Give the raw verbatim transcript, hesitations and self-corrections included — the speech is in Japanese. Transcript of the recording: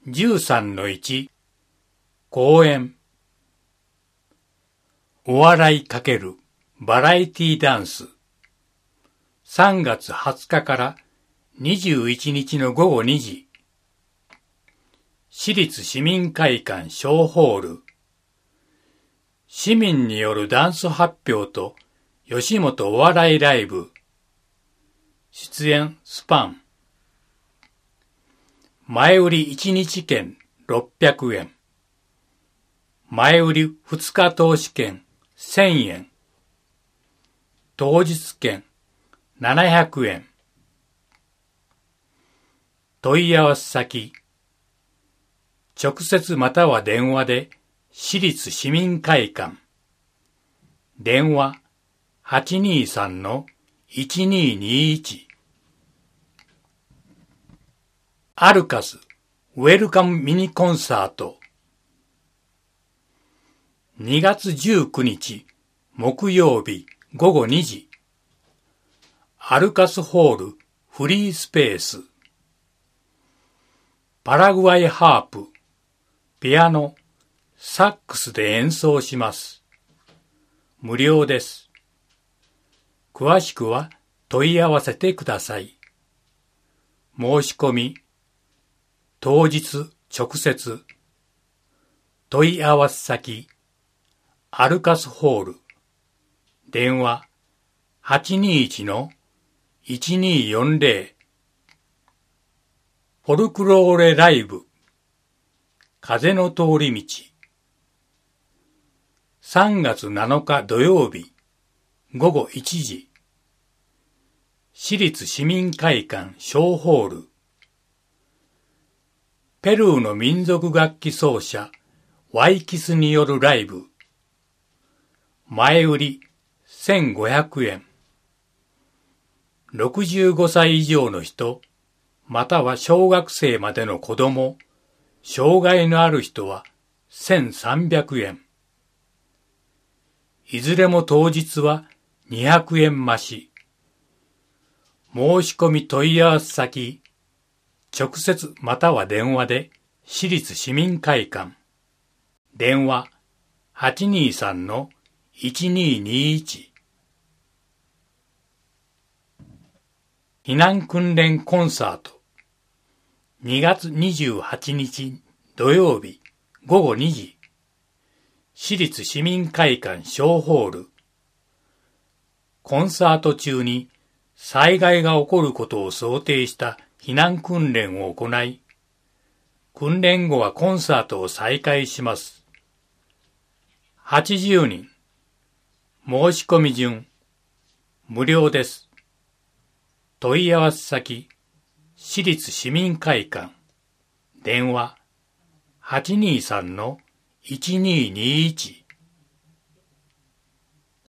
じゅうさんのいち公演お笑い×バラエティダンスさんがつはつかからにじゅういちにちのごごにじ市立市民会館小ホール市民によるダンス発表と吉本お笑いライブ出演スパン前売りいちにち券ろっぴゃくえん前売りふつか投資券せんえん当日券ななひゃくえん問い合わせ先直接または電話で市立市民会館電話 はちにーさんのいちにーにーいちアルカスウェルカムミニコンサートにがつじゅうくにち木曜日ごごにじアルカスホールフリースペースパラグアイハープピアノサックスで演奏します無料です詳しくは問い合わせてください申し込み当日直接問い合わせ先アルカスホール電話 はちにーいちのいちにーよんぜろ フォルクローレライブ風の通り道さんがつなのか土曜日ごごいちじ市立市民会館小ホールペルーの民族楽器奏者ワイキスによるライブ前売りせんごひゃくえんろくじゅうごさい以上の人または小学生までの子供障害のある人はせんさんびゃくえんいずれも当日はにひゃくえん増し申し込み問い合わせ先直接または電話で市立市民会館電話 はちにーさんのいちにーにーいち避難訓練コンサートにがつにじゅうはちにち土曜日ごごにじ市立市民会館小ホールコンサート中に災害が起こることを想定した避難訓練を行い訓練後はコンサートを再開しますはちじゅうにん申し込み順無料です問い合わせ先市立市民会館電話 はちにーさんのいちにーにーいち